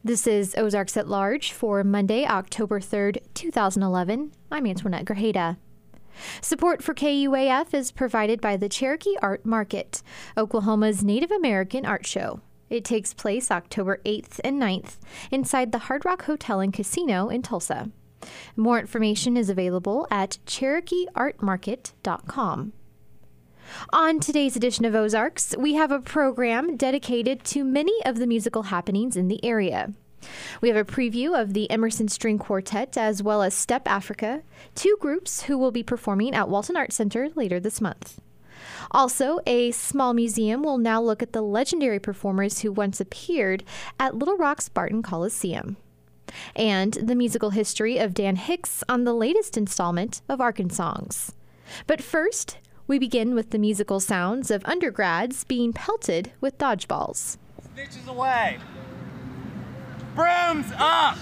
This is Ozarks at Large for Monday, October 3rd, 2011. I'm Antoinette Grajeda. Support for KUAF is provided by the Cherokee Art Market, Oklahoma's Native American art show. It takes place October 8th and 9th inside the Hard Rock Hotel and Casino in Tulsa. More information is available at CherokeeArtMarket.com. On today's edition of Ozarks, we have a program dedicated to many of the musical happenings in the area. We have a preview of the Emerson String Quartet as well as Step Africa, two groups who will be performing at Walton Arts Center later this month. Also, a small museum will now look at the legendary performers who once appeared at Little Rock's Barton Coliseum. And the musical history of Dan Hicks on the latest installment of Arkansongs. But first, we begin with the musical sounds of undergrads being pelted with dodgeballs. Stitches away. Brooms up.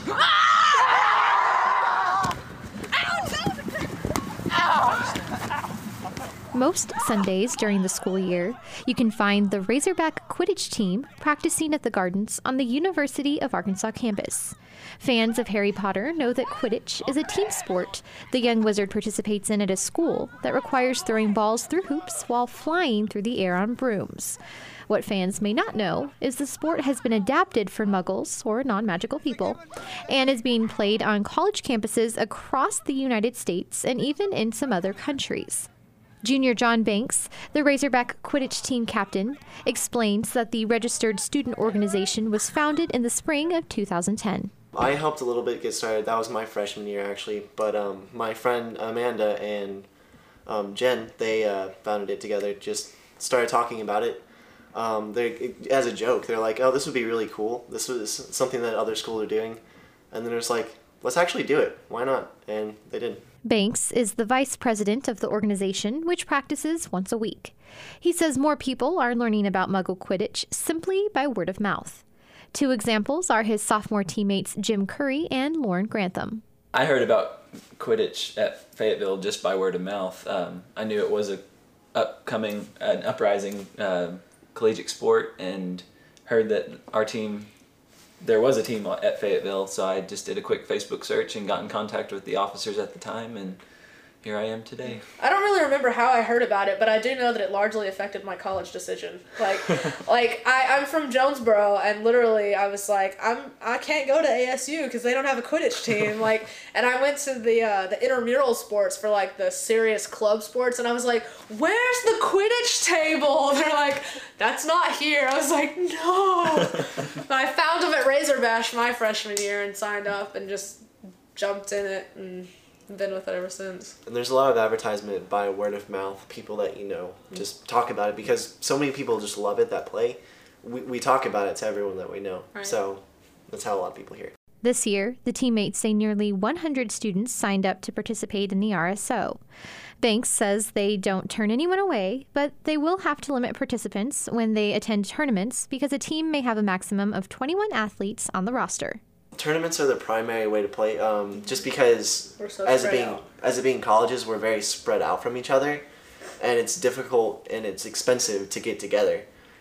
Most Sundays during the school year, you can find the Razorback Quidditch team practicing at the Gardens on the University of Arkansas campus. Fans of Harry Potter know that Quidditch is a team sport the young wizard participates in at a school that requires throwing balls through hoops while flying through the air on brooms. What fans may not know is the sport has been adapted for muggles or non-magical people and is being played on college campuses across the United States and even in some other countries. Junior John Banks, the Razorback Quidditch team captain, explains that the registered student organization was founded in the spring of 2010. I helped a little bit get started. That was my freshman year, actually. But my friend Amanda and Jen, they founded it together, just started talking about it. As a joke, they're like, oh, this would be really cool. This was something that other schools are doing. And then it's like, let's actually do it. Why not? And they did. Banks is the vice president of the organization, which practices once a week. He says more people are learning about Muggle Quidditch simply by word of mouth. Two examples are his sophomore teammates Jim Curry and Lauren Grantham. I heard about Quidditch at Fayetteville just by word of mouth. I knew it was an uprising collegiate sport, and heard that there was a team at Fayetteville, so I just did a quick Facebook search and got in contact with the officers at the time, and here I am today. I don't really remember how I heard about it, but I do know that it largely affected my college decision. I'm from Jonesboro, and literally I was like, I can't go to ASU because they don't have a Quidditch team. And I went to the intramural sports for the serious club sports, and I was like, where's the Quidditch table? They're like, that's not here. I was like, no. I found them at Razor Bash my freshman year and signed up and just jumped in it and been with it ever since. And there's a lot of advertisement by word of mouth, people that just talk about it because so many people just love it that play. We talk about it to everyone that we know. Right. So that's how a lot of people hear it. This year, the teammates say nearly 100 students signed up to participate in the RSO. Banks says they don't turn anyone away, but they will have to limit participants when they attend tournaments because a team may have a maximum of 21 athletes on the roster. Tournaments are the primary way to play, just because as it being colleges, we're very spread out from each other, and it's difficult and it's expensive to get together.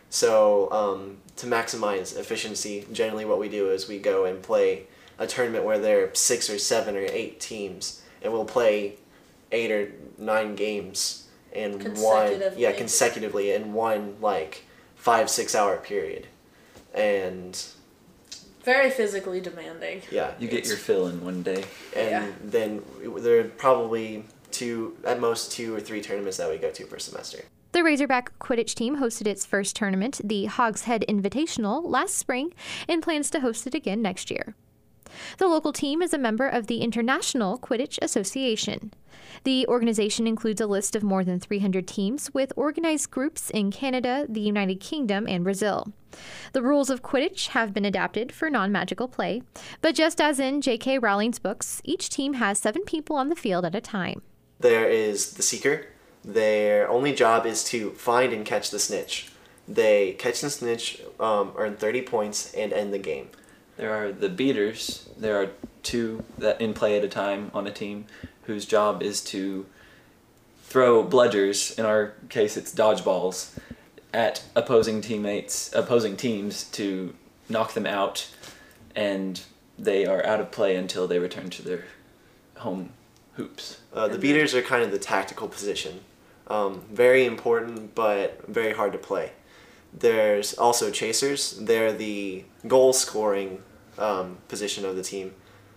So to maximize efficiency, generally what we do is we go and play a tournament where there are 6 or 7 or 8 teams, and we'll play 8 or 9 games in consecutively in one 5-6 hour period, and very physically demanding. Yeah. You get your fill in one day. And then there are probably at most 2 or 3 tournaments that we go to per semester. The Razorback Quidditch team hosted its first tournament, the Hogshead Invitational, last spring and plans to host it again next year. The local team is a member of the International Quidditch Association. The organization includes a list of more than 300 teams with organized groups in Canada, the United Kingdom, and Brazil. The rules of Quidditch have been adapted for non-magical play, but just as in J.K. Rowling's books, each team has 7 people on the field at a time. There is the Seeker. Their only job is to find and catch the snitch. They catch the snitch, earn 30 points, and end the game. There are the beaters. There are 2 that in play at a time on a team whose job is to throw bludgers, in our case it's dodgeballs, at opposing teams to knock them out and they are out of play until they return to their home hoops. The beaters are kind of the tactical position. Very important, but very hard to play. There's also chasers. They're the goal-scoring position of the team.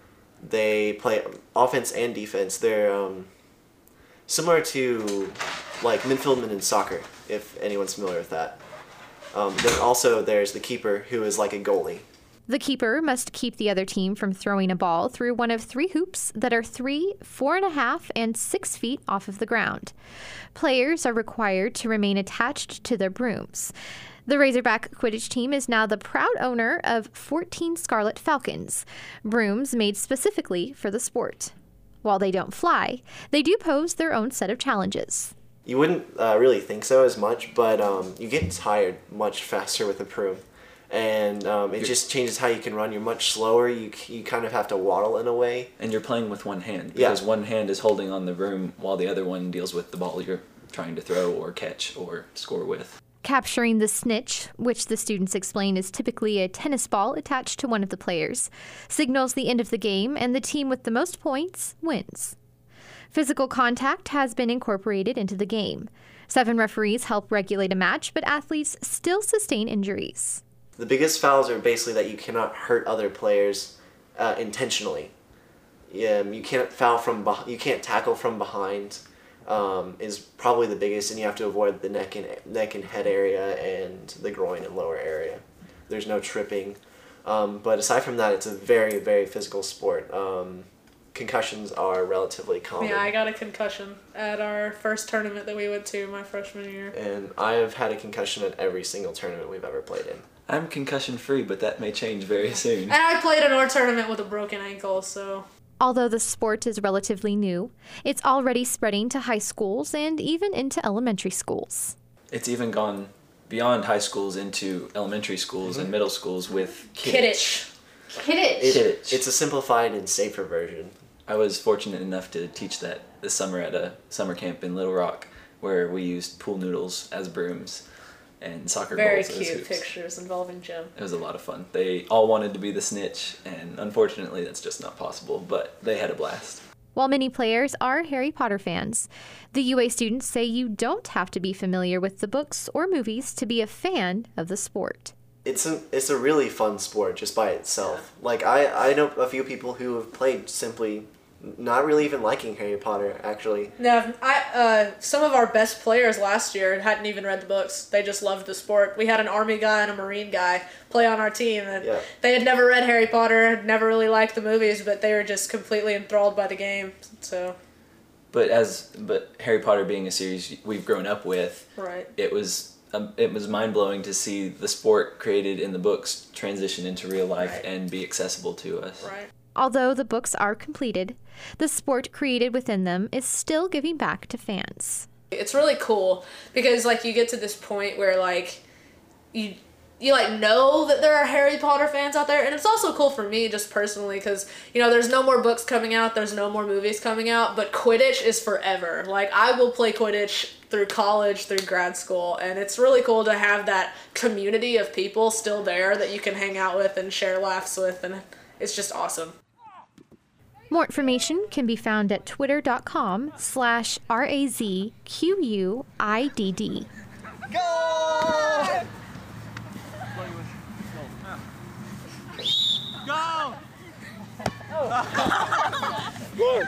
They play offense and defense. They're similar to like midfieldmen in soccer, if anyone's familiar with that. Then also there's the keeper, who is like a goalie. The keeper must keep the other team from throwing a ball through one of 3 hoops that are 3, 4.5, and 6 feet off of the ground. Players are required to remain attached to their brooms. The Razorback Quidditch team is now the proud owner of 14 Scarlet Falcons, brooms made specifically for the sport. While they don't fly, they do pose their own set of challenges. You wouldn't really think so as much, but you get tired much faster with a broom. And it just changes how you can run. You're much slower. You kind of have to waddle in a way. And you're playing with one hand, because one hand is holding on the broom while the other one deals with the ball you're trying to throw or catch or score with. Capturing the snitch, which the students explain is typically a tennis ball attached to one of the players, signals the end of the game, and the team with the most points wins. Physical contact has been incorporated into the game. 7 referees help regulate a match, but athletes still sustain injuries. The biggest fouls are basically that you cannot hurt other players intentionally. You can't you can't tackle from behind. Is probably the biggest, and you have to avoid the neck and head area and the groin and lower area. There's no tripping, but aside from that, it's a very, very physical sport. Concussions are relatively common. Yeah, I got a concussion at our first tournament that we went to my freshman year. And I have had a concussion at every single tournament we've ever played in. I'm concussion free, but that may change very soon. And I played in our tournament with a broken ankle, so... Although the sport is relatively new, it's already spreading to high schools and even into elementary schools. It's even gone beyond high schools into elementary schools and middle schools with Quidditch. Quidditch. It's a simplified and safer version. I was fortunate enough to teach that this summer at a summer camp in Little Rock, where we used pool noodles as brooms and soccer Very balls as cute hoops. pictures involving Jim. It was a lot of fun. They all wanted to be the snitch, and unfortunately that's just not possible, but they had a blast. While many players are Harry Potter fans, the UA students say you don't have to be familiar with the books or movies to be a fan of the sport. It's a really fun sport just by itself. Yeah. Like I know a few people who have played simply not really even liking Harry Potter, actually. No, some of our best players last year hadn't even read the books. They just loved the sport. We had an Army guy and a Marine guy play on our team, and they had never read Harry Potter, had never really liked the movies, but they were just completely enthralled by the game. So. But Harry Potter being a series we've grown up with, right. It was mind-blowing to see the sport created in the books transition into real life and be accessible to us. Right. Although the books are completed, the sport created within them is still giving back to fans. It's really cool because like you get to this point where like you like know that there are Harry Potter fans out there, and it's also cool for me just personally because there's no more books coming out, there's no more movies coming out, but Quidditch is forever. Like I will play Quidditch through college, through grad school, and it's really cool to have that community of people still there that you can hang out with and share laughs with, and it's just awesome. More information can be found at twitter.com/RAZQUIDD. Go! Go!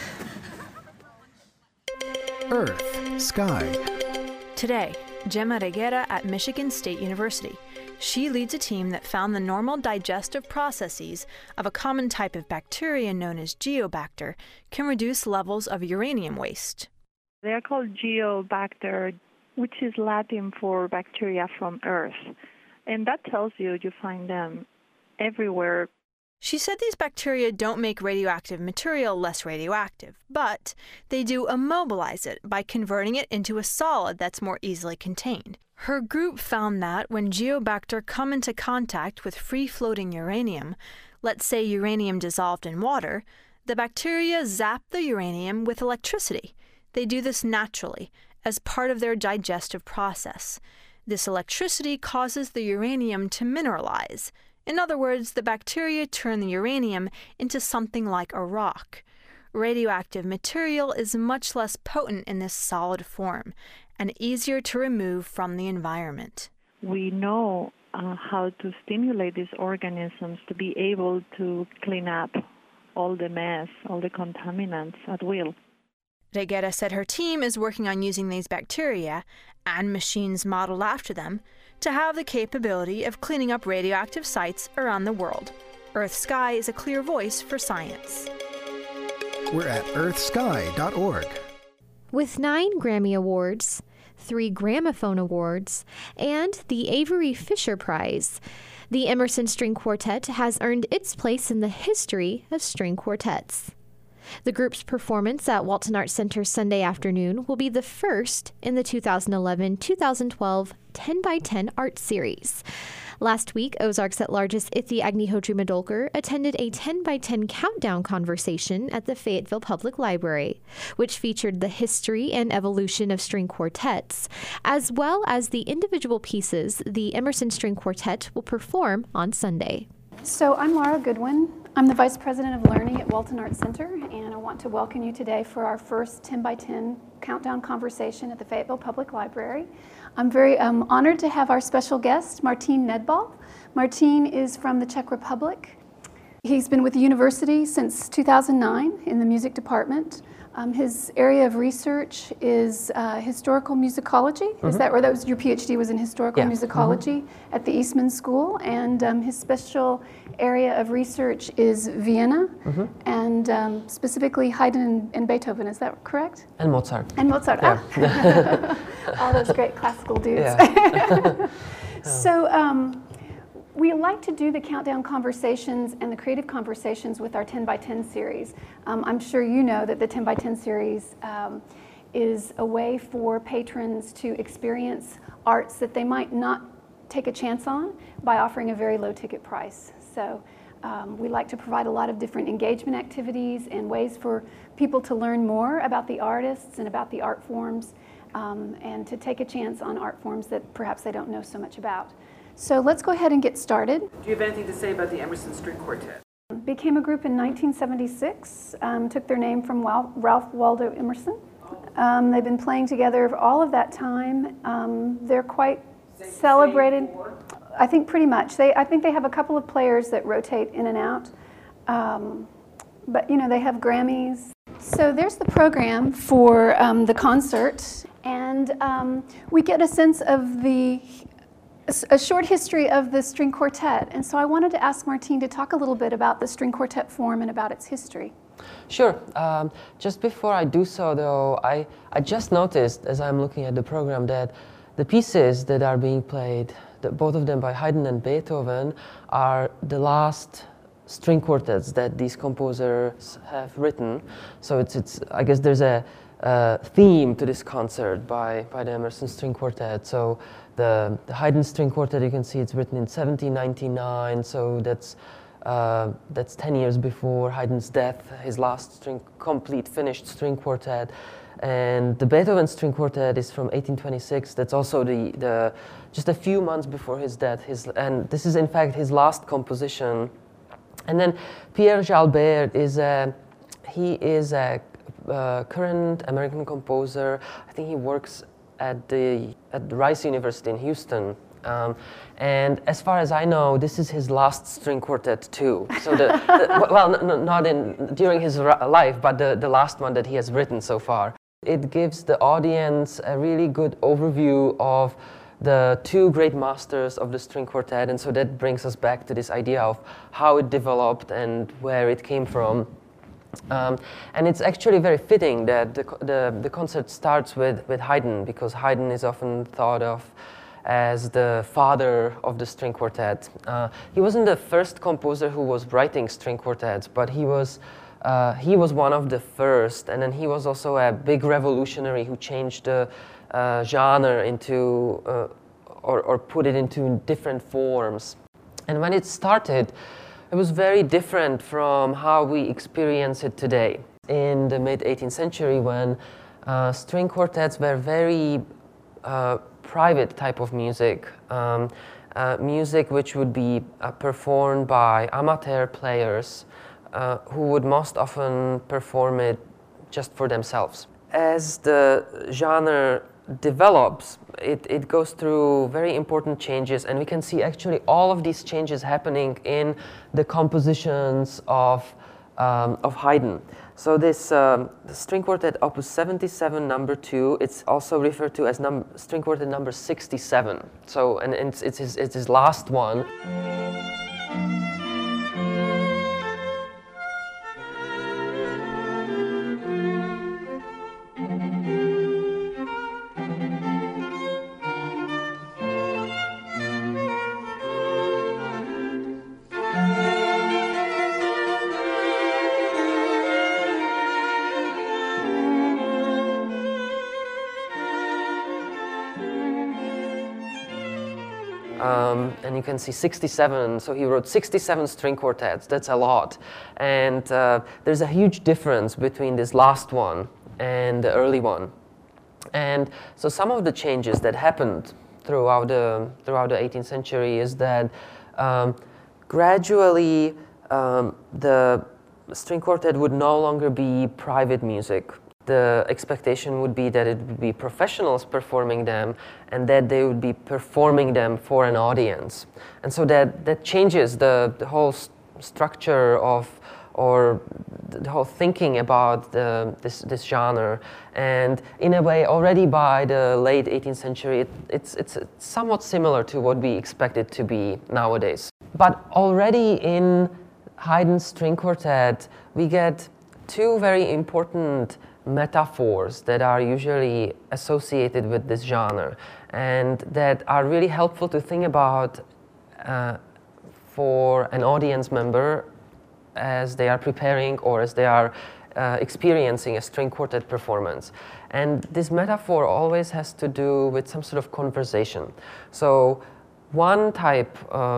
Earth, sky. Today, Gemma Reguera at Michigan State University. She leads a team that found the normal digestive processes of a common type of bacteria known as Geobacter can reduce levels of uranium waste. They are called Geobacter, which is Latin for bacteria from Earth. And that tells you find them everywhere. She said these bacteria don't make radioactive material less radioactive, but they do immobilize it by converting it into a solid that's more easily contained. Her group found that when Geobacter come into contact with free-floating uranium, let's say uranium dissolved in water, the bacteria zap the uranium with electricity. They do this naturally, as part of their digestive process. This electricity causes the uranium to mineralize, In other words, the bacteria turn the uranium into something like a rock. Radioactive material is much less potent in this solid form and easier to remove from the environment. We know how to stimulate these organisms to be able to clean up all the mess, all the contaminants at will. Reguera said her team is working on using these bacteria and machines modeled after them to have the capability of cleaning up radioactive sites around the world. Earth Sky is a clear voice for science. We're at earthsky.org. With 9 Grammy Awards, 3 Gramophone Awards, and the Avery Fisher Prize, the Emerson String Quartet has earned its place in the history of string quartets. The group's performance at Walton Arts Center Sunday afternoon will be the first in the 2011-2012 10x10 Art Series. Last week, Ozarks at Largest Ithi Agnihodri Madolkar attended a 10x10 countdown conversation at the Fayetteville Public Library, which featured the history and evolution of string quartets, as well as the individual pieces the Emerson String Quartet will perform on Sunday. So I'm Laura Goodwin. I'm the Vice President of Learning at Walton Arts Center, and I want to welcome you today for our first 10x10 countdown conversation at the Fayetteville Public Library. I'm very honored to have our special guest, Martin Nedbal. Martin is from the Czech Republic. He's been with the university since 2009 in the music department. His area of research is historical musicology. Is that where that was your PhD was in historical musicology at the Eastman School, and his special area of research is Vienna and specifically Haydn and Beethoven. Is that correct? And Mozart. And Mozart. Yeah. All those great classical dudes. Yeah. So. We like to do the countdown conversations and the creative conversations with our 10x10 series. I'm sure you know that the 10x10 series is a way for patrons to experience arts that they might not take a chance on by offering a very low ticket price. So we like to provide a lot of different engagement activities and ways for people to learn more about the artists and about the art forms and to take a chance on art forms that perhaps they don't know so much about. So let's go ahead and get started. Do you have anything to say about the Emerson String Quartet? Became a group in 1976, took their name from Ralph Waldo Emerson. They've been playing together for all of that time. They're quite celebrated. I think pretty much. I think they have a couple of players that rotate in and out. But you know, they have Grammys. So there's the program for the concert. And we get a sense of a short history of the string quartet, and so I wanted to ask Martin to talk a little bit about the string quartet form and about its history. Sure. Just before I do so, though, I just noticed as I'm looking at the program that the pieces that are being played, both of them by Haydn and Beethoven, are the last string quartets that these composers have written. So it's I guess there's a theme to this concert by the Emerson String Quartet. So the Haydn String Quartet, you can see it's written in 1799, so that's 10 years before Haydn's death, his last complete finished string quartet. And the Beethoven String Quartet is from 1826. That's also the just a few months before his death. And this is in fact his last composition. And then Pierre Jalbert is a current American composer. I think he works at the Rice University in Houston. And as far as I know, this is his last string quartet too. So not during his life, but the last one that he has written so far. It gives the audience a really good overview of the two great masters of the string quartet, and so that brings us back to this idea of how it developed and where it came from. And it's actually very fitting that the concert starts with Haydn, because Haydn is often thought of as the father of the string quartet. He wasn't the first composer who was writing string quartets, but he was one of the first, and then he was also a big revolutionary who changed the genre into, or put it into different forms. And when it started, it was very different from how we experience it today. In the mid-18th century, when string quartets were very private type of music, music which would be performed by amateur players who would most often perform it just for themselves. As the genre develops, it goes through very important changes, and we can see actually all of these changes happening in the compositions of Haydn. So this the string quartet Opus 77 number 2, it's also referred to as string quartet number 67. So, and it's his last one. And you can see 67, so he wrote 67 string quartets, that's a lot. And there's a huge difference between this last one and the early one. And so some of the changes that happened throughout the 18th century is that gradually the string quartet would no longer be private music. The expectation would be that it would be professionals performing them and that they would be performing them for an audience. And so that changes the whole structure of, or the whole thinking about this genre. And in a way, already by the late 18th century, it's somewhat similar to what we expect it to be nowadays. But already in Haydn's string quartet, we get two very important metaphors that are usually associated with this genre and that are really helpful to think about for an audience member as they are preparing or as they are experiencing a string quartet performance. And this metaphor always has to do with some sort of conversation. So one type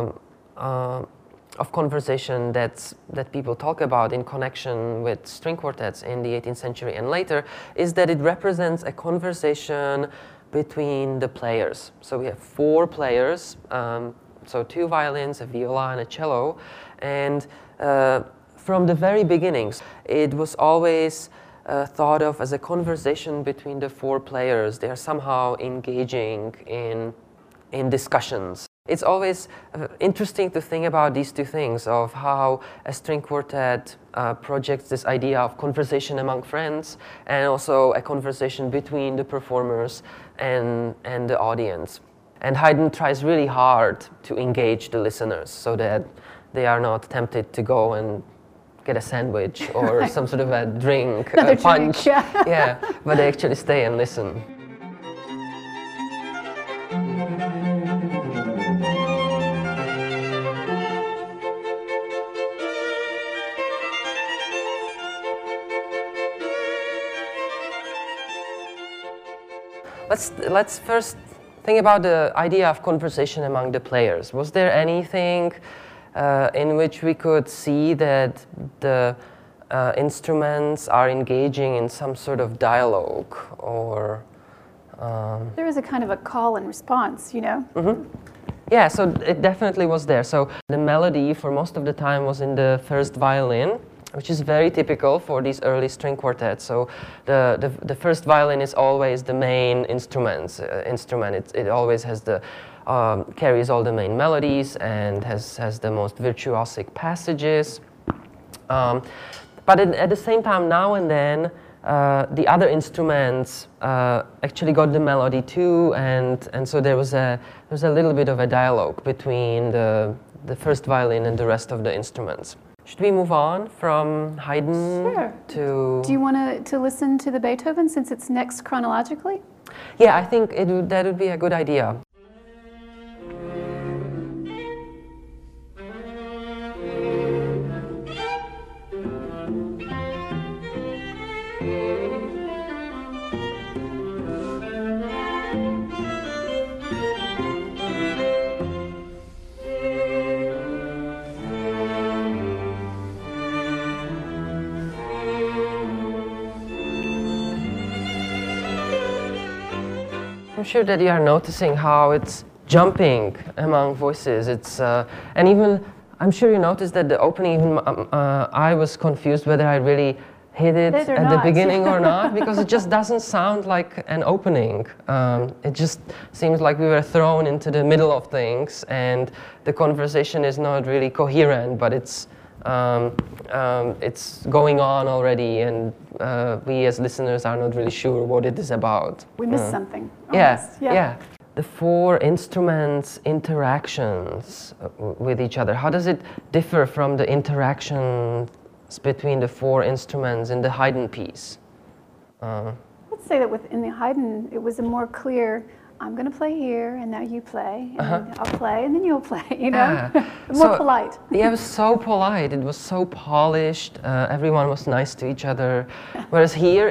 of conversation that people talk about in connection with string quartets in the 18th century and later is that it represents a conversation between the players. So we have 4 players, so 2 violins, a viola, and a cello, and from the very beginnings, it was always thought of as a conversation between the 4 players. They are somehow engaging in discussions. It's always interesting to think about these two things, of how a string quartet projects this idea of conversation among friends and also a conversation between the performers and the audience. And Haydn tries really hard to engage the listeners so that they are not tempted to go and get a sandwich or right. some sort of a drink, a punch. Drink, yeah. Yeah, but they actually stay and listen. Let's first think about the idea of conversation among the players. Was there anything in which we could see that the instruments are engaging in some sort of dialogue, or? There was a kind of a call and response, you know? Mm-hmm. Yeah, so it definitely was there. So the melody for most of the time was in the first violin, which is very typical for these early string quartets. So the first violin is always the main instrument. It always has the carries all the main melodies and has the most virtuosic passages. But at the same time, now and then, the other instruments actually got the melody too, and so there was a little bit of a dialogue between the first violin and the rest of the instruments. Should we move on from Haydn Sure. to... Do you want to listen to the Beethoven since it's next chronologically? Yeah, I think that would be a good idea. I'm sure that you are noticing how it's jumping among voices. It's and even I'm sure you noticed that the opening. Even I was confused whether I really hit it at the beginning or not, because it just doesn't sound like an opening. It just seems like we were thrown into the middle of things, and the conversation is not really coherent, but it's going on already, and we as listeners are not really sure what it is about. We missed something. Yeah. The four instruments' interactions with each other. How does it differ from the interactions between the four instruments in the Haydn piece? Let's say that within the Haydn, it was a more clear, I'm going to play here, and now you play, and I'll play, and then you'll play, you know? More polite. Yeah, it was so polite. It was so polished. Everyone was nice to each other. Whereas here,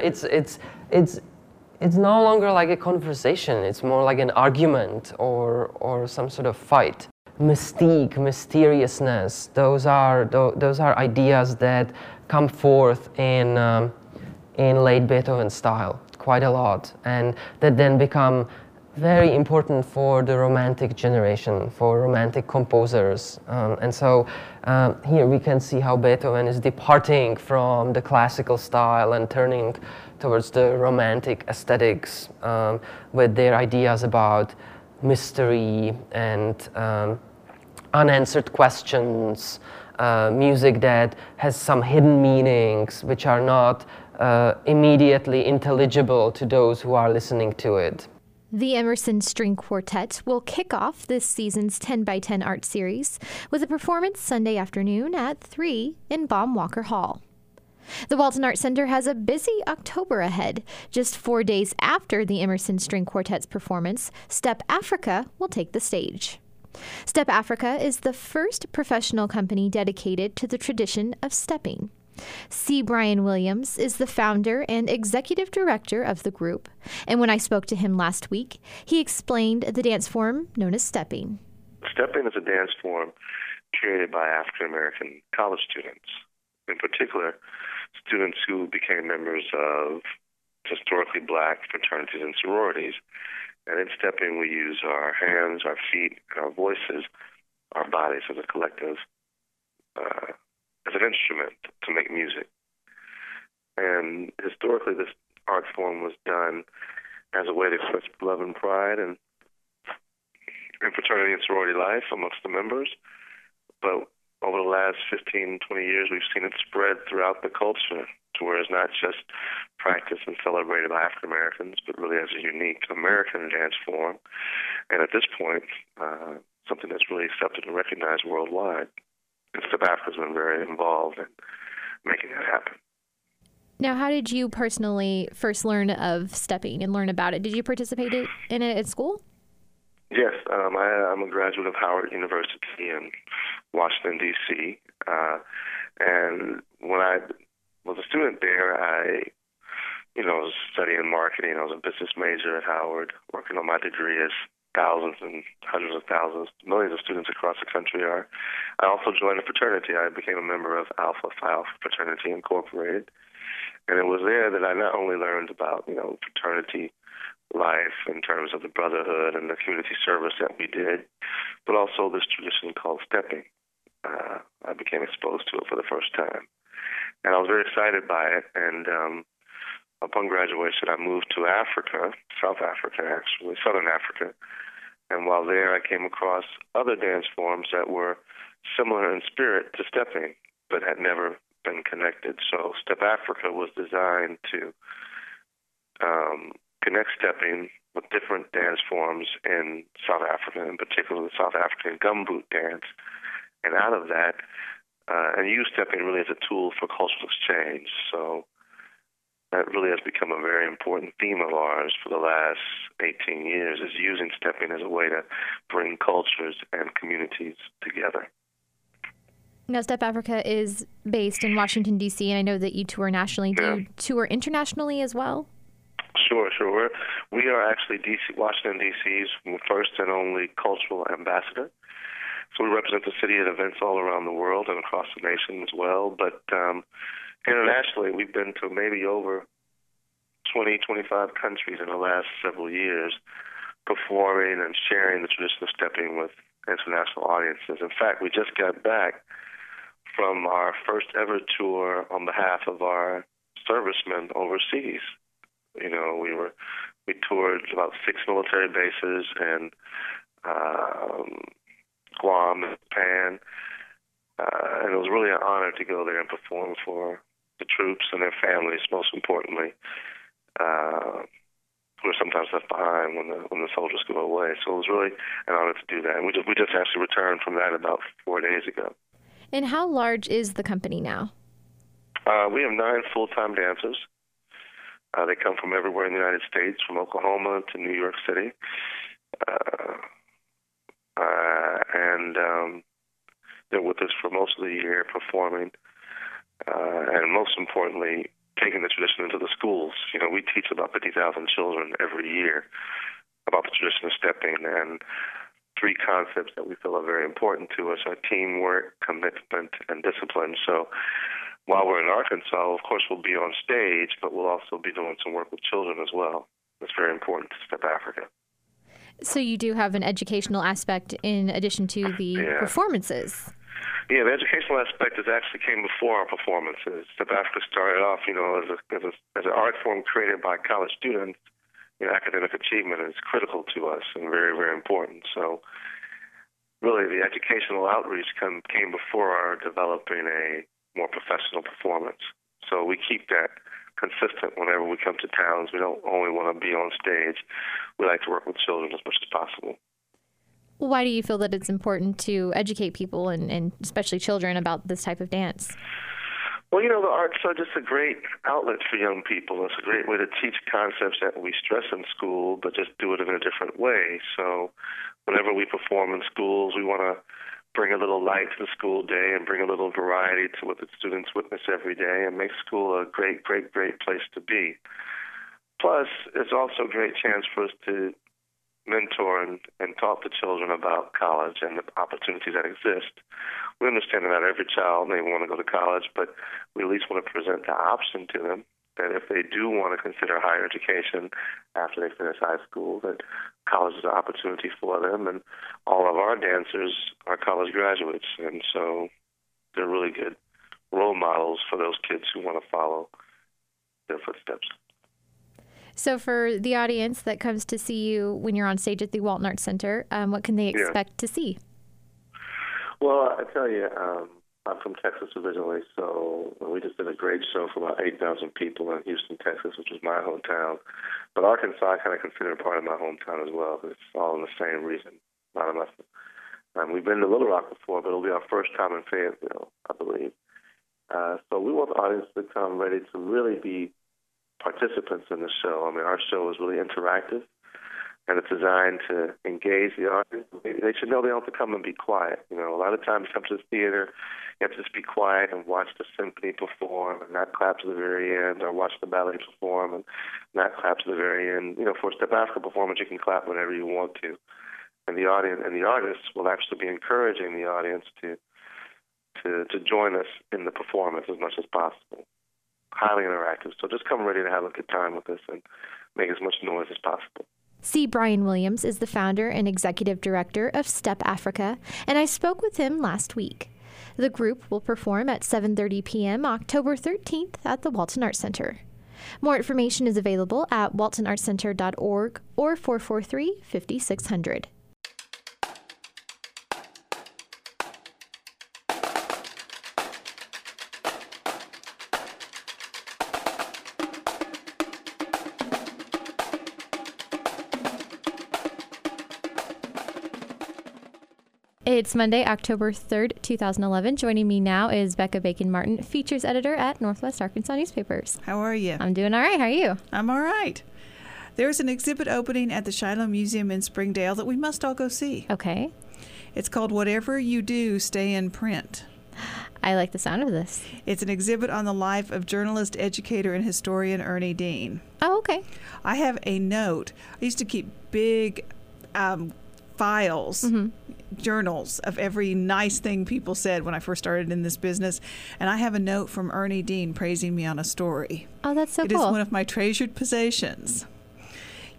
it's no longer like a conversation. It's more like an argument or some sort of fight. Mystique, mysteriousness, those are ideas that come forth in late Beethoven style quite a lot, and that then become very important for the Romantic generation, for Romantic composers. And so here we can see how Beethoven is departing from the classical style and turning towards the Romantic aesthetics with their ideas about mystery and unanswered questions, music that has some hidden meanings which are not immediately intelligible to those who are listening to it. The Emerson String Quartet will kick off this season's 10x10 art series with a performance Sunday afternoon at 3 in Baum-Walker Hall. The Walton Art Center has a busy October ahead. Just 4 days after the Emerson String Quartet's performance, Step Africa will take the stage. Step Africa is the first professional company dedicated to the tradition of stepping. C. Brian Williams is the founder and executive director of the group, and when I spoke to him last week, he explained the dance form known as stepping. Stepping is a dance form created by African American college students, in particular students who became members of historically black fraternities and sororities. And in stepping, we use our hands, our feet, and our voices, our bodies as a collective, as an instrument to make music. And historically, this art form was done as a way to express love and pride and fraternity and sorority life amongst the members. But over the last 15, 20 years, we've seen it spread throughout the culture to where it's not just practiced and celebrated by African Americans, but really as a unique American dance form. And at this point, something that's really accepted and recognized worldwide. And Step Africa's been very involved in making that happen. Now, how did you personally first learn of stepping and learn about it? Did you participate in it at school? Yes, I'm a graduate of Howard University in Washington, D.C. And when I was a student there, I was studying marketing. I was a business major at Howard, working on my degree as thousands and hundreds of thousands, millions of students across the country are. I also joined a fraternity. I became a member of Alpha Phi Alpha Fraternity Incorporated. And it was there that I not only learned about, fraternity life in terms of the brotherhood and the community service that we did, but also this tradition called stepping. I became exposed to it for the first time. And I was very excited by it. And upon graduation, I moved to Africa, South Africa, actually, Southern Africa. And while there, I came across other dance forms that were similar in spirit to stepping, but had never been connected. So Step Africa was designed to connect stepping with different dance forms in South Africa, in particular the South African gumboot dance. And out of that, and use stepping really as a tool for cultural exchange. So that really has become a very important theme of ours for the last 18 years, is using stepping as a way to bring cultures and communities together. Now, Step Africa is based in Washington, D.C., and I know that you tour nationally. Do you tour internationally as well? Sure. We are actually Washington, D.C.'s first and only cultural ambassador. So we represent the city at events all around the world and across the nation as well. But internationally, we've been to maybe over 20, 25 countries in the last several years, performing and sharing the tradition of stepping with international audiences. In fact, we just got back from our first ever tour on behalf of our servicemen overseas. You know, we toured about 6 military bases in Guam and Japan, and it was really an honor to go there and perform for the troops and their families, most importantly, who are sometimes left behind when the soldiers go away. So it was really an honor to do that. And we just actually returned from that about 4 days ago. And how large is the company now? We have 9 full-time dancers. They come from everywhere in the United States, from Oklahoma to New York City. And they're with us for most of the year performing. And most importantly, taking the tradition into the schools. You know, we teach about 50,000 children every year about the tradition of stepping, and 3 concepts that we feel are very important to us are teamwork, commitment, and discipline. So while we're in Arkansas, of course, we'll be on stage, but we'll also be doing some work with children as well. It's very important to Step Africa. So you do have an educational aspect in addition to the performances. Yeah, the educational aspect actually came before our performances. Step Africa started off, you know, as an art form created by college students. You know, academic achievement is critical to us and very, very important. So really the educational outreach came before our developing a more professional performance. So we keep that consistent whenever we come to towns. We don't only want to be on stage. We like to work with children as much as possible. Why do you feel that it's important to educate people and especially children about this type of dance? Well, you know, the arts are just a great outlet for young people. It's a great way to teach concepts that we stress in school, but just do it in a different way. So whenever we perform in schools, we want to bring a little light to the school day and bring a little variety to what the students witness every day and make school a great, great, great place to be. Plus, it's also a great chance for us to mentor and talk to children about college and the opportunities that exist. We understand that not every child may want to go to college, but we at least want to present the option to them that if they do want to consider higher education after they finish high school, that college is an opportunity for them. And all of our dancers are college graduates, and so they're really good role models for those kids who want to follow their footsteps. So for the audience that comes to see you when you're on stage at the Walton Arts Center, what can they expect to see? Well, I tell you, I'm from Texas originally, so we just did a great show for about 8,000 people in Houston, Texas, which was my hometown. But Arkansas, I kind of consider part of my hometown as well. It's all in the same region. We've been to Little Rock before, but it'll be our first time in Fayetteville, I believe. So we want the audience to come ready to really be participants in the show. I mean, our show is really interactive, and it's designed to engage the audience. They should know they don't have to come and be quiet. You know, a lot of times you come to the theater, you have to just be quiet and watch the symphony perform and not clap to the very end, or watch the ballet perform and not clap to the very end. You know, for a Step Africa performance, you can clap whenever you want to. And the audience and the artists will actually be encouraging the audience to join us in the performance as much as possible. Highly interactive. So just come ready to have a good time with us and make as much noise as possible. C. Brian Williams is the founder and executive director of Step Africa, and I spoke with him last week. The group will perform at 7:30 p.m. October 13th at the Walton Arts Center. More information is available at waltonartscenter.org or 443-5600. It's Monday, October 3rd, 2011. Joining me now is Becca Bacon-Martin, features editor at Northwest Arkansas Newspapers. How are you? I'm doing all right. How are you? I'm all right. There's an exhibit opening at the Shiloh Museum in Springdale that we must all go see. Okay. It's called Whatever You Do, Stay in Print. I like the sound of this. It's an exhibit on the life of journalist, educator, and historian Ernie Dean. Oh, okay. I have a note. I used to keep big files, journals of every nice thing people said when I first started in this business. And I have a note from Ernie Dean praising me on a story. Oh, that's so cool. It is one of my treasured possessions.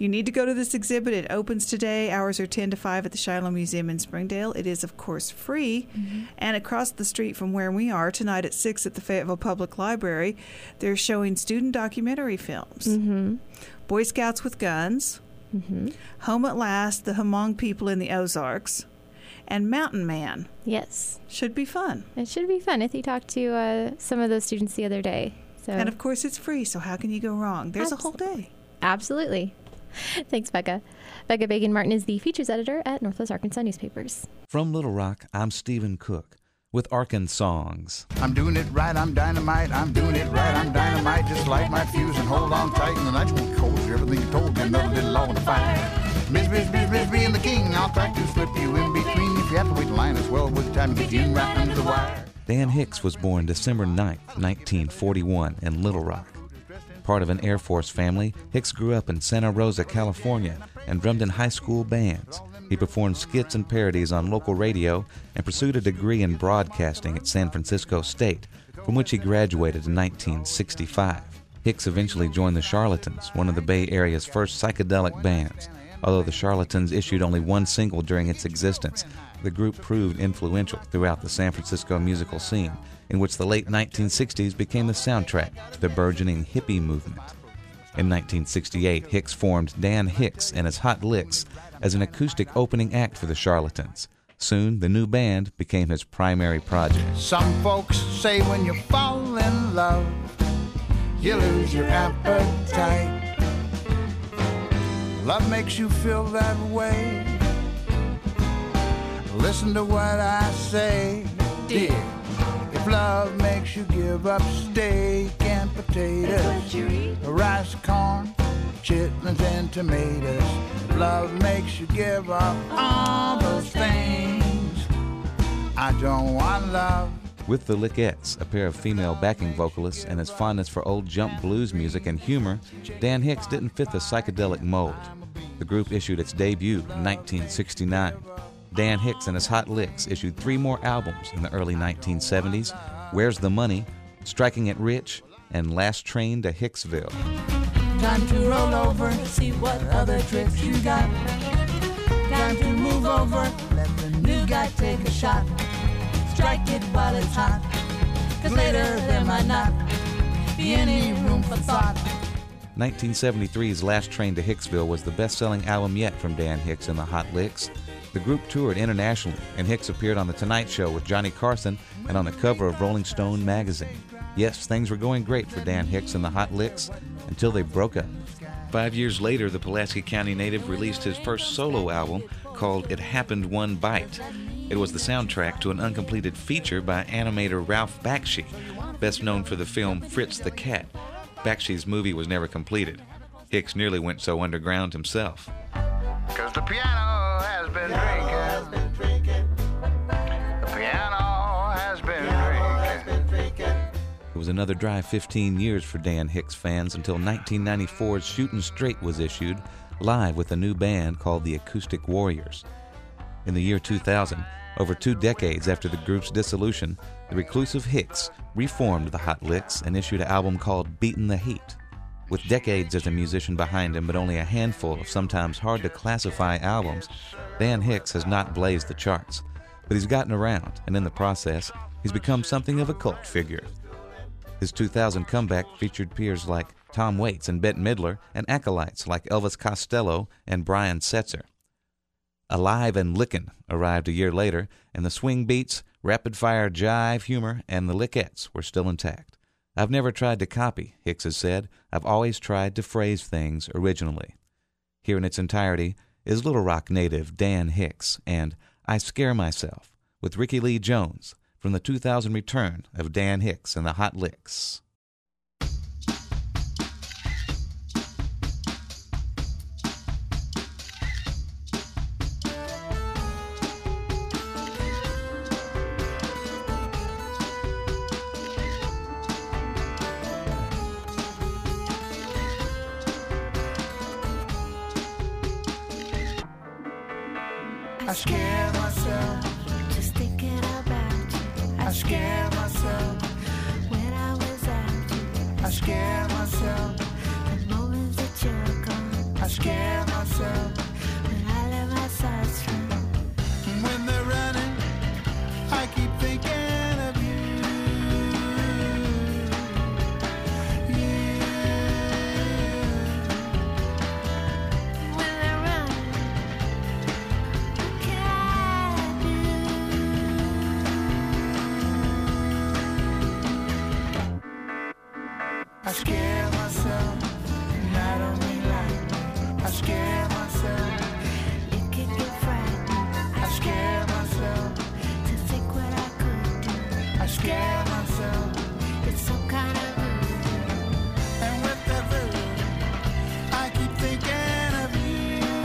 You need to go to this exhibit. It opens today. Hours are 10 to 5 at the Shiloh Museum in Springdale. It is, of course, free. And across the street from where we are, tonight at 6 at the Fayetteville Public Library, they're showing student documentary films. Boy Scouts with Guns, Home at Last, the Hmong People in the Ozarks, and Mountain Man. Yes. Should be fun. It should be fun. I think I talked to some of those students the other day. So. And, of course, it's free, so how can you go wrong? There's a whole day. Absolutely. Thanks, Becca. Becca Bacon-Martin is the features editor at Northwest Arkansas Newspapers. From Little Rock, I'm Stephen Cook with Arkansongs. I'm doing it right, I'm dynamite. I'm doing it right, I'm dynamite. Just light my fuse and hold on tight. And the nights won't cold. Everything you told me, another little law on the fire. Miss being the king. I'll try to slip you in between. If you have to wait in line as well, with time to get you in right under the wire. Dan Hicks was born December 9th, 1941 in Little Rock. Part of an Air Force family, Hicks grew up in Santa Rosa, California, and drummed in high school bands. He performed skits and parodies on local radio and pursued a degree in broadcasting at San Francisco State, from which he graduated in 1965. Hicks eventually joined the Charlatans, one of the Bay Area's first psychedelic bands. Although the Charlatans issued only one single during its existence, the group proved influential throughout the San Francisco musical scene, in which the late 1960s became the soundtrack to the burgeoning hippie movement. In 1968, Hicks formed Dan Hicks and his Hot Licks as an acoustic opening act for the Charlatans. Soon, the new band became his primary project. Some folks say when you fall in love, you lose your appetite. Love makes you feel that way. Listen to what I say, dear. If love makes you give up steak and potatoes, rice, corn, chitlins and tomatoes. If love makes you give up all those things, I don't want love. With the Lickettes, a pair of female backing vocalists, and his fondness for old jump blues music and humor, Dan Hicks didn't fit the psychedelic mold. The group issued its debut in 1969. Dan Hicks and his Hot Licks issued 3 more albums in the early 1970s, Where's the Money, Striking It Rich, and Last Train to Hicksville. Time to roll over, see what other tricks you got. Time to move over, let the new guy take a shot. Strike it while it's hot, 'cause later there might not be any room for thought. 1973's Last Train to Hicksville was the best-selling album yet from Dan Hicks and the Hot Licks. The group toured internationally, and Hicks appeared on The Tonight Show with Johnny Carson and on the cover of Rolling Stone magazine. Yes, things were going great for Dan Hicks and the Hot Licks until they broke up. 5 years later, the Pulaski County native released his first solo album called It Happened One Bite. It was the soundtrack to an uncompleted feature by animator Ralph Bakshi, best known for the film Fritz the Cat. Bakshi's movie was never completed. Hicks nearly went so underground himself. 'Cause the piano has been drinking. The piano has been drinking. It was another dry 15 years for Dan Hicks fans until 1994's Shootin' Straight was issued, live with a new band called the Acoustic Warriors. In the year 2000, over 2 decades after the group's dissolution, the reclusive Hicks reformed the Hot Licks and issued an album called Beatin' the Heat. With decades as a musician behind him, but only a handful of sometimes hard-to-classify albums, Dan Hicks has not blazed the charts. But he's gotten around, and in the process, he's become something of a cult figure. His 2000 comeback featured peers like Tom Waits and Bette Midler, and acolytes like Elvis Costello and Brian Setzer. Alive and Lickin' arrived a year later, and the swing beats, rapid-fire jive humor, and the Lickettes were still intact. I've never tried to copy, Hicks has said. I've always tried to phrase things originally. Here in its entirety is Little Rock native Dan Hicks and I Scare Myself with Ricky Lee Jones from the 2000 return of Dan Hicks and the Hot Licks. I scare myself just thinking about you. I scare myself when I was out. I scare myself the moments that you're gone. I scare myself when I let my sights run. When they're running, I keep thinking of you. When they're running, what can I scare myself, and I don't mean like I scare myself. It can get frightening. I scare myself to think what I could do. I scare myself. It's some kind of voodoo. And with the voodoo, I keep thinking of you.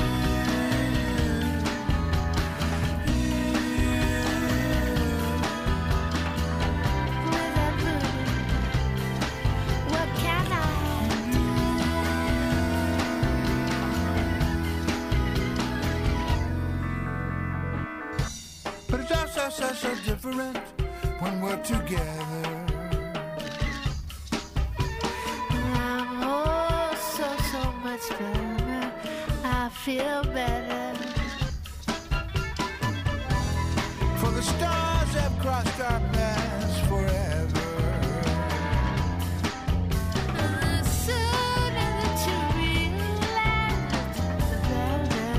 With that voodoo, what can I do? But it's so different when we're together. I'm oh so much better. I feel better. For the stars have crossed our paths forever. The sooner that you realize, the better.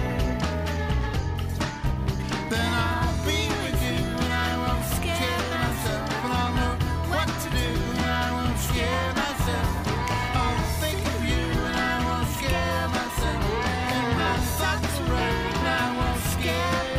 Then I'll be with you and I won't scare myself. And I'll know what to do and I won't scare myself. I'll think of you and I won't scare myself. And my thoughts are right and I won't scare myself.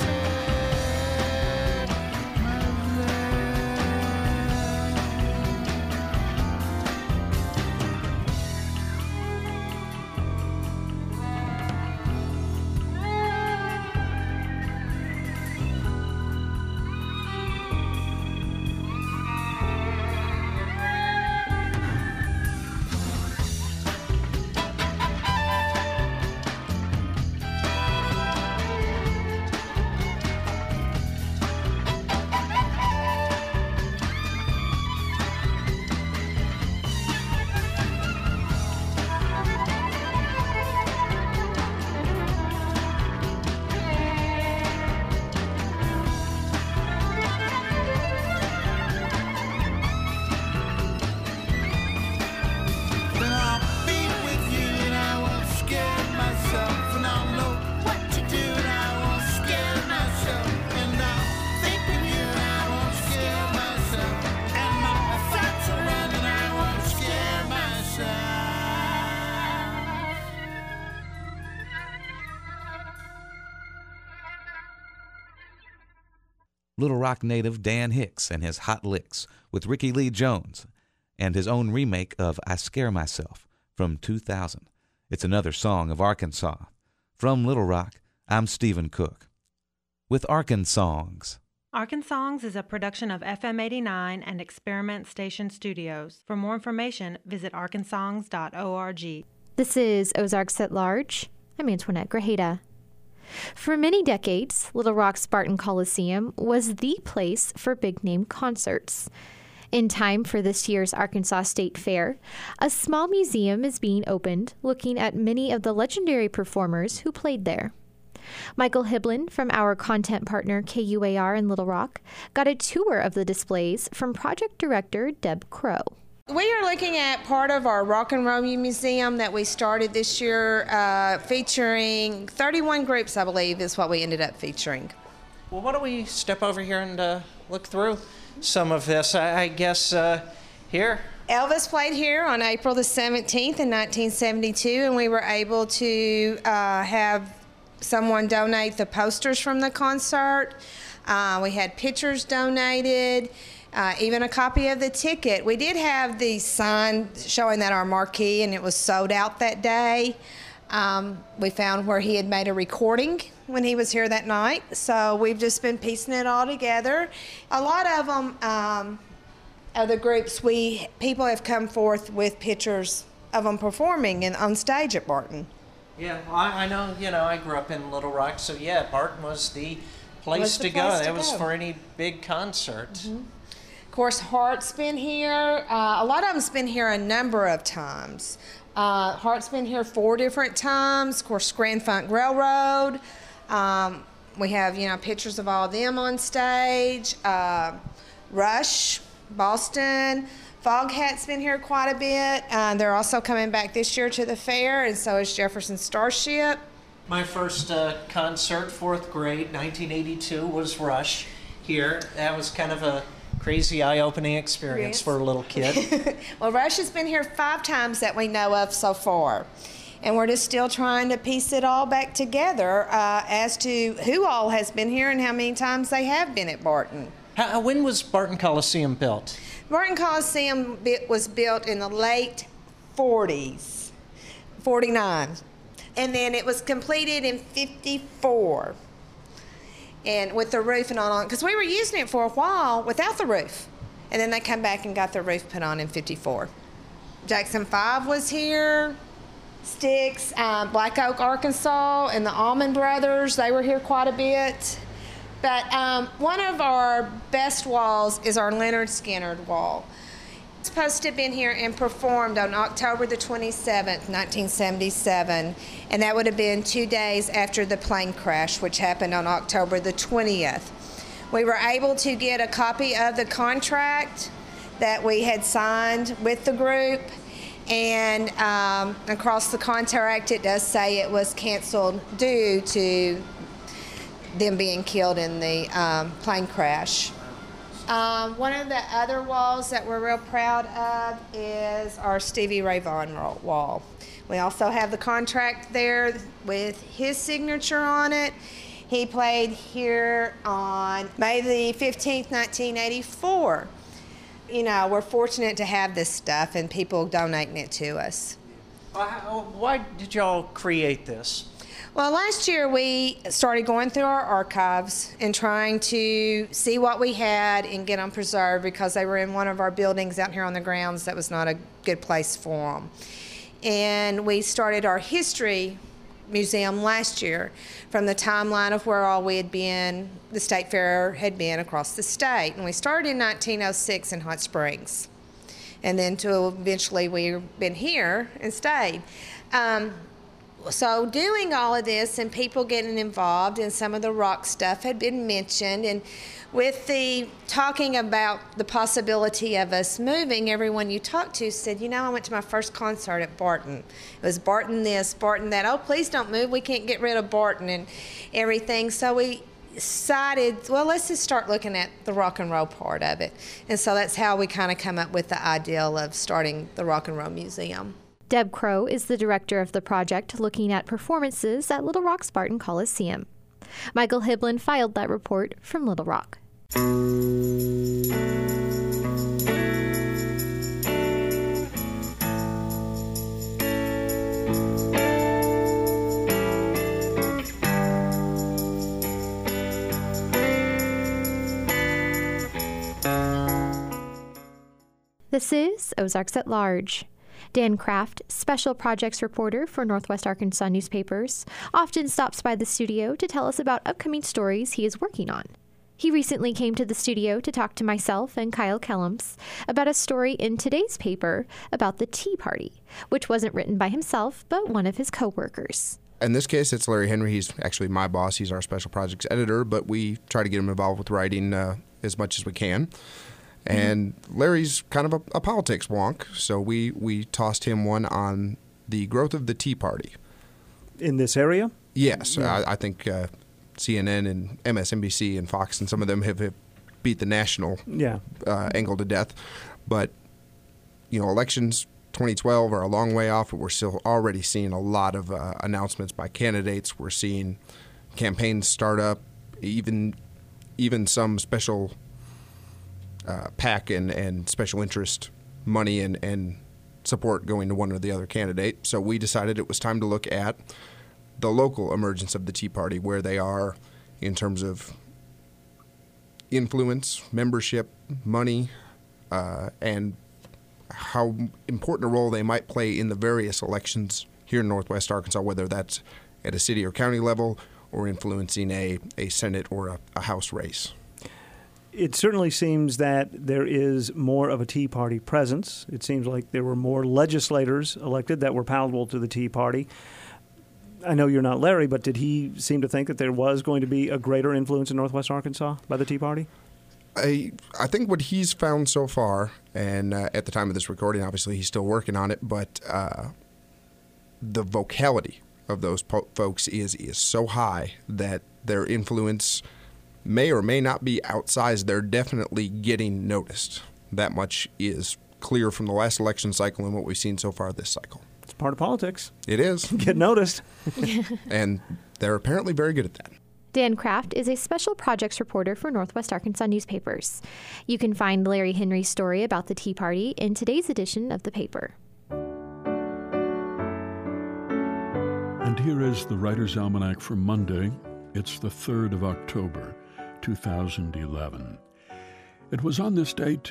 Then I'll be with you and I won't scare myself. And I'll know what to do and I won't scare myself. And I'll think of you and I won't scare myself. And my thoughts are right and I won't scare myself. Little Rock native Dan Hicks and his Hot Licks with Ricky Lee Jones and his own remake of I Scare Myself from 2000. It's another song of Arkansas. From Little Rock, I'm Stephen Cook. With Arkansongs. Arkansongs is a production of FM 89 and Experiment Station Studios. For more information, visit arkansongs.org. This is Ozarks at Large. I'm Antoinette Grajeda. For many decades, Little Rock Spartan Coliseum was the place for big-name concerts. In time for this year's Arkansas State Fair, a small museum is being opened looking at many of the legendary performers who played there. Michael Hiblin from our content partner KUAR in Little Rock got a tour of the displays from project director Deb Crow. We are looking at part of our Rock and Roll Museum that we started this year, featuring 31 groups, I believe, is what we ended up featuring. Well, why don't we step over here and look through some of this, I guess, here. Elvis played here on April the 17th in 1972, and we were able to have someone donate the posters from the concert. We had pictures donated. Even a copy of the ticket. We did have the sign showing that our marquee, and it was sold out that day. We found where he had made a recording when he was here that night, so we've just been piecing it all together. A lot of them, other groups, people have come forth with pictures of them performing on stage at Barton. Yeah, well, I know, I grew up in Little Rock, so yeah, Barton was the place to go. That was for any big concert. Mm-hmm. Of course, Hart's been here. A lot of them's been here a number of times. Hart's been here 4 different times. Of course, Grand Funk Railroad. We have, pictures of all of them on stage. Rush, Boston. Foghat's been here quite a bit. They're also coming back this year to the fair, and so is Jefferson Starship. My first concert, 4th grade, 1982, was Rush here. That was kind of a crazy, eye-opening experience for a little kid. Well, Rush has been here 5 times that we know of so far. And we're just still trying to piece it all back together as to who all has been here and how many times they have been at Barton. When was Barton Coliseum built? Barton Coliseum was built in the late 40s, 49. And then it was completed in 54. And with the roof and all on, because we were using it for a while without the roof. And then they come back and got the roof put on in 54. Jackson 5 was here. Styx, Black Oak, Arkansas, and the Allman Brothers, they were here quite a bit. But one of our best walls is our Leonard Skinner wall. It's supposed to have been here and performed on October the 27th, 1977, and that would have been 2 days after the plane crash, which happened on October the 20th. We were able to get a copy of the contract that we had signed with the group, and across the contract it does say it was canceled due to them being killed in the plane crash. One of the other walls that we're real proud of is our Stevie Ray Vaughan wall. We also have the contract there with his signature on it. He played here on May the 15th, 1984. We're fortunate to have this stuff and people donating it to us. Why did y'all create this? Well, last year we started going through our archives and trying to see what we had and get them preserved because they were in one of our buildings out here on the grounds that was not a good place for them. And we started our history museum last year from the timeline of where all we had been, the state fair had been across the state. And we started in 1906 in Hot Springs. And then eventually we've been here and stayed. So doing all of this and people getting involved and some of the rock stuff had been mentioned, and with the talking about the possibility of us moving, everyone you talked to said, I went to my first concert at Barton. It was Barton this, Barton that. Oh, please don't move. We can't get rid of Barton and everything. So we decided, well, let's just start looking at the rock and roll part of it. And so that's how we kind of come up with the ideal of starting the Rock and Roll Museum. Deb Crow is the director of the project looking at performances at Little Rock's Barton Coliseum. Michael Hiblin filed that report from Little Rock. This is Ozarks at Large. Dan Kraft, special projects reporter for Northwest Arkansas newspapers, often stops by the studio to tell us about upcoming stories he is working on. He recently came to the studio to talk to myself and Kyle Kellums about a story in today's paper about the Tea Party, which wasn't written by himself, but one of his coworkers. In this case, it's Larry Henry. He's actually my boss. He's our special projects editor, but we try to get him involved with writing as much as we can. And Larry's kind of a politics wonk, so we tossed him one on the growth of the Tea Party. In this area? Yes. Yeah. I think CNN and MSNBC and Fox and some of them have beat the national angle to death. But, elections 2012 are a long way off, but we're still already seeing a lot of announcements by candidates. We're seeing campaigns start up, even some special PAC and special interest money and support going to one or the other candidate. So we decided it was time to look at the local emergence of the Tea Party, where they are in terms of influence, membership, money, and how important a role they might play in the various elections here in Northwest Arkansas, whether that's at a city or county level or influencing a Senate or a House race. It certainly seems that there is more of a Tea Party presence. It seems like there were more legislators elected that were palatable to the Tea Party. I know you're not Larry, but did he seem to think that there was going to be a greater influence in Northwest Arkansas by the Tea Party? I think what he's found so far, and at the time of this recording, obviously he's still working on it, but the vocality of those folks is so high that their influence may or may not be outsized. They're definitely getting noticed. That much is clear from the last election cycle and what we've seen so far this cycle. It's part of politics. It is. Get noticed. And they're apparently very good at that. Dan Kraft is a special projects reporter for Northwest Arkansas newspapers. You can find Larry Henry's story about the Tea Party in today's edition of the paper. And here is the Writer's Almanac for Monday. It's the 3rd of October, 2011. It was on this date,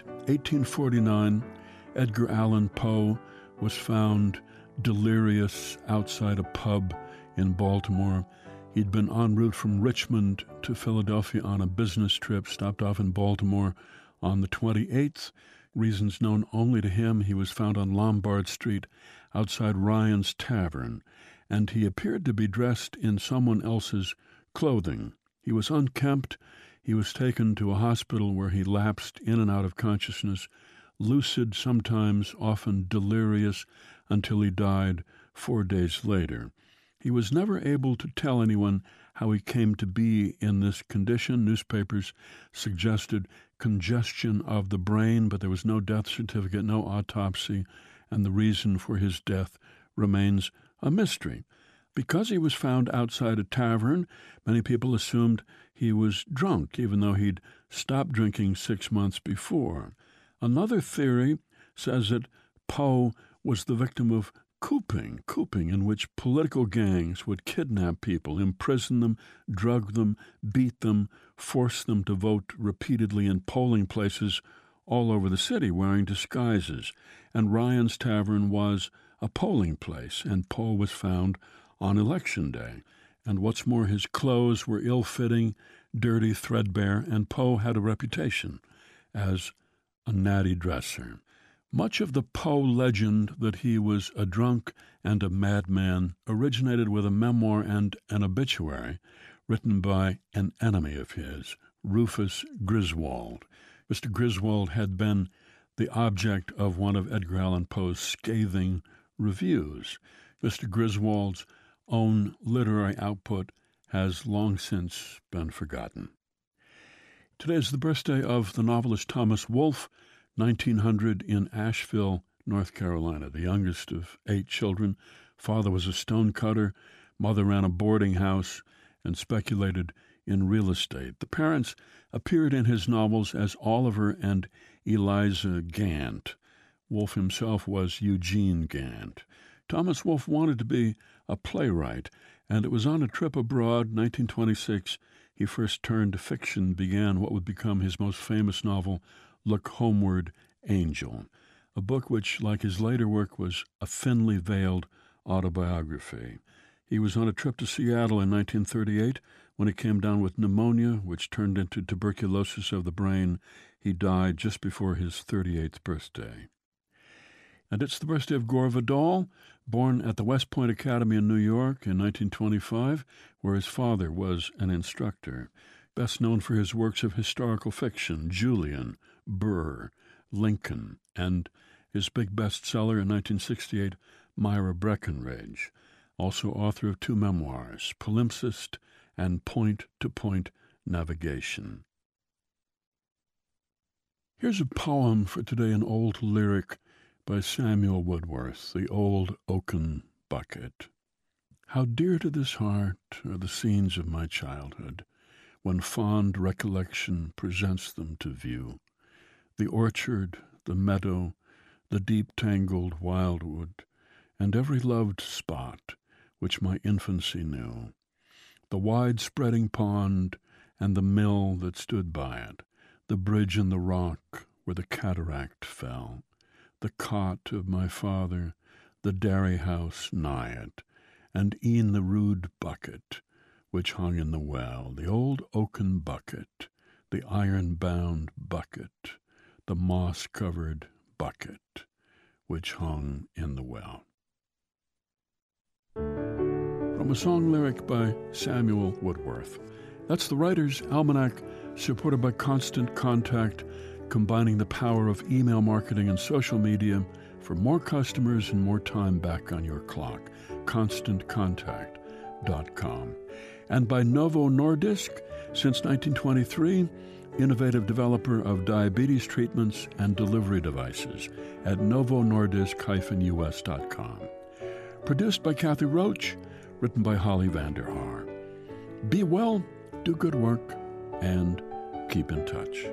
1849, Edgar Allan Poe was found delirious outside a pub in Baltimore. He'd been en route from Richmond to Philadelphia on a business trip, stopped off in Baltimore on the 28th. Reasons known only to him, he was found on Lombard Street outside Ryan's Tavern, and he appeared to be dressed in someone else's clothing. He was unkempt. He was taken to a hospital where he lapsed in and out of consciousness, lucid sometimes, often delirious, until he died 4 days later. He was never able to tell anyone how he came to be in this condition. Newspapers suggested congestion of the brain, but there was no death certificate, no autopsy, and the reason for his death remains a mystery. Because he was found outside a tavern, many people assumed he was drunk, even though he'd stopped drinking 6 months before. Another theory says that Poe was the victim of cooping, in which political gangs would kidnap people, imprison them, drug them, beat them, force them to vote repeatedly in polling places all over the city wearing disguises. And Ryan's Tavern was a polling place, and Poe was found on Election Day. And what's more, his clothes were ill-fitting, dirty, threadbare, and Poe had a reputation as a natty dresser. Much of the Poe legend that he was a drunk and a madman originated with a memoir and an obituary written by an enemy of his, Rufus Griswold. Mr. Griswold had been the object of one of Edgar Allan Poe's scathing reviews. Mr. Griswold's own literary output has long since been forgotten. Today is the birthday of the novelist Thomas Wolfe, 1900 in Asheville, North Carolina, the youngest of 8 children. Father was a stonecutter, mother ran a boarding house, and speculated in real estate. The parents appeared in his novels as Oliver and Eliza Gant. Wolfe himself was Eugene Gant. Thomas Wolfe wanted to be a playwright, and it was on a trip abroad, 1926, he first turned to fiction, began what would become his most famous novel, Look Homeward, Angel, a book which, like his later work, was a thinly veiled autobiography. He was on a trip to Seattle in 1938 when he came down with pneumonia, which turned into tuberculosis of the brain. He died just before his 38th birthday. And it's the birthday of Gore Vidal, born at the West Point Academy in New York in 1925, where his father was an instructor. Best known for his works of historical fiction, Julian, Burr, Lincoln, and his big bestseller in 1968, Myra Breckinridge. Also author of 2 memoirs, Palimpsest and Point-to-Point Navigation. Here's a poem for today, an old lyric by Samuel Woodworth, The Old Oaken Bucket. How dear to this heart are the scenes of my childhood, when fond recollection presents them to view. The orchard, the meadow, the deep-tangled wildwood, and every loved spot which my infancy knew. The wide-spreading pond and the mill that stood by it, the bridge in the rock where the cataract fell, the cot of my father, the dairy house nigh it, and e'en the rude bucket which hung in the well, the old oaken bucket, the iron-bound bucket, the moss-covered bucket, which hung in the well. From a song lyric by Samuel Woodworth. That's the Writer's Almanac, supported by Constant Contact, combining the power of email marketing and social media for more customers and more time back on your clock. ConstantContact.com. And by Novo Nordisk, since 1923, innovative developer of diabetes treatments and delivery devices at novonordisk-us.com. Produced by Kathy Roach, written by Holly Vanderhaar. Be well, do good work, and keep in touch.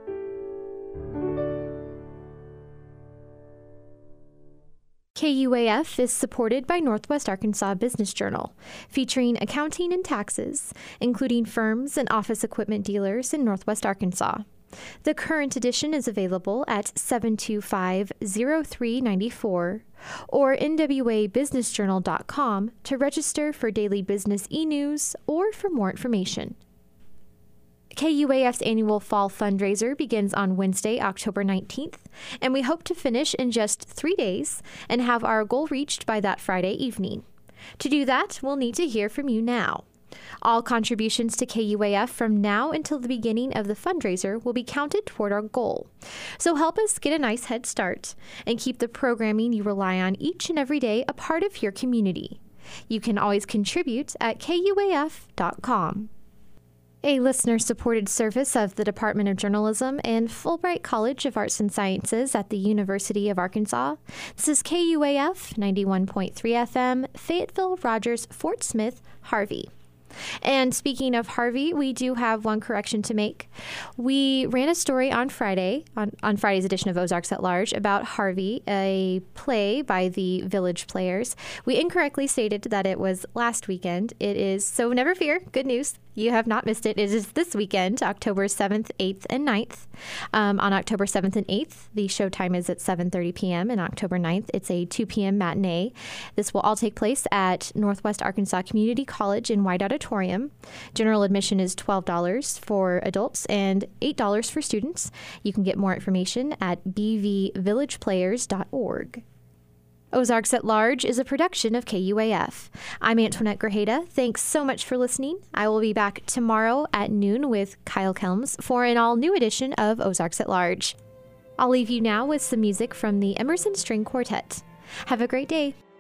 KUAF is supported by Northwest Arkansas Business Journal, featuring accounting and taxes, including firms and office equipment dealers in Northwest Arkansas. The current edition is available at 725-0394 or nwabusinessjournal.com to register for daily business e-news or for more information. KUAF's annual fall fundraiser begins on Wednesday, October 19th, and we hope to finish in just 3 days and have our goal reached by that Friday evening. To do that, we'll need to hear from you now. All contributions to KUAF from now until the beginning of the fundraiser will be counted toward our goal. So help us get a nice head start and keep the programming you rely on each and every day a part of your community. You can always contribute at KUAF.com. A listener-supported service of the Department of Journalism and Fulbright College of Arts and Sciences at the University of Arkansas. This is KUAF 91.3 FM, Fayetteville, Rogers, Fort Smith, Harvey. And speaking of Harvey, we do have one correction to make. We ran a story on Friday, on Friday's edition of Ozarks at Large, about Harvey, a play by the Village Players. We incorrectly stated that it was last weekend. It is, so never fear, good news. You have not missed it. It is this weekend, October 7th, 8th, and 9th. On October 7th and 8th, the showtime is at 7:30 p.m. And October 9th, it's a 2 p.m. matinee. This will all take place at Northwest Arkansas Community College in White Auditorium. General admission is $12 for adults and $8 for students. You can get more information at bvvillageplayers.org. Ozarks at Large is a production of KUAF. I'm Antoinette Grajeda. Thanks so much for listening. I will be back tomorrow at noon with Kyle Kelms for an all-new edition of Ozarks at Large. I'll leave you now with some music from the Emerson String Quartet. Have a great day.